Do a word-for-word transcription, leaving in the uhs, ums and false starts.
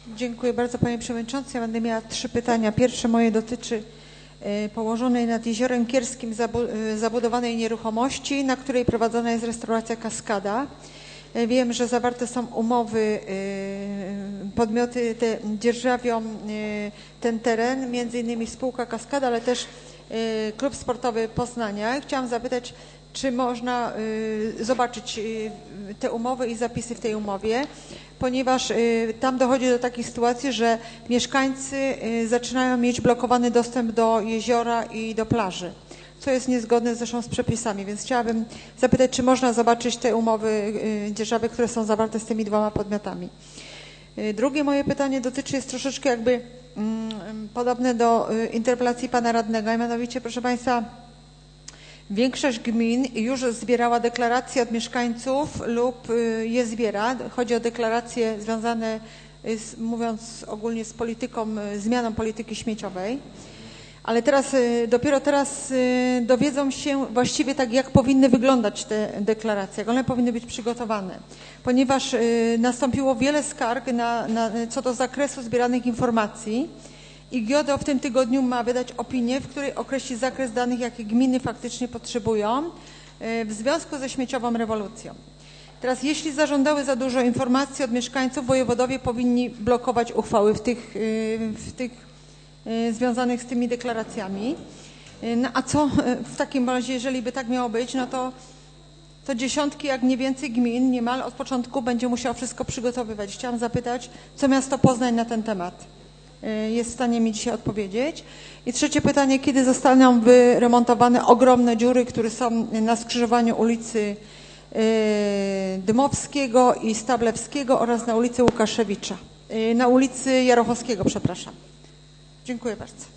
Dziękuję bardzo, Panie Przewodniczący. Ja będę miała trzy pytania. Pierwsze moje dotyczy położonej nad Jeziorem Kierskim zabudowanej nieruchomości, na której prowadzona jest restauracja Kaskada. Wiem, że zawarte są umowy, podmioty te dzierżawią ten teren, między innymi spółka Kaskada, ale też Klub Sportowy Poznania. Chciałam zapytać, czy można zobaczyć te umowy i zapisy w tej umowie, ponieważ tam dochodzi do takiej sytuacji, że mieszkańcy zaczynają mieć blokowany dostęp do jeziora i do plaży, co jest niezgodne zresztą z przepisami, więc chciałabym zapytać, czy można zobaczyć te umowy dzierżawy, które są zawarte z tymi dwoma podmiotami. Drugie moje pytanie dotyczy, jest troszeczkę jakby mm, podobne do interpelacji pana radnego, a mianowicie, proszę Państwa, większość gmin już zbierała deklaracje od mieszkańców lub je zbiera. Chodzi o deklaracje związane, z, mówiąc ogólnie, z polityką, zmianą polityki śmieciowej. Ale teraz, dopiero teraz dowiedzą się właściwie tak, jak powinny wyglądać te deklaracje, jak one powinny być przygotowane. Ponieważ nastąpiło wiele skarg na, na, co do zakresu zbieranych informacji i GIODO w tym tygodniu ma wydać opinię, w której określi zakres danych, jakie gminy faktycznie potrzebują w związku ze śmieciową rewolucją. Teraz, jeśli zażądały za dużo informacji od mieszkańców, wojewodowie powinni blokować uchwały w tych, w tych związanych z tymi deklaracjami. No a co w takim razie, jeżeli by tak miało być, no to, to dziesiątki, jak nie więcej gmin niemal od początku będzie musiało wszystko przygotowywać. Chciałam zapytać, co miasto Poznań na ten temat jest w stanie mi dzisiaj odpowiedzieć. I trzecie pytanie, kiedy zostaną wyremontowane ogromne dziury, które są na skrzyżowaniu ulicy Dmowskiego i Stablewskiego oraz na ulicy Łukaszewicza, na ulicy Jarochowskiego, przepraszam. Dziękuję bardzo.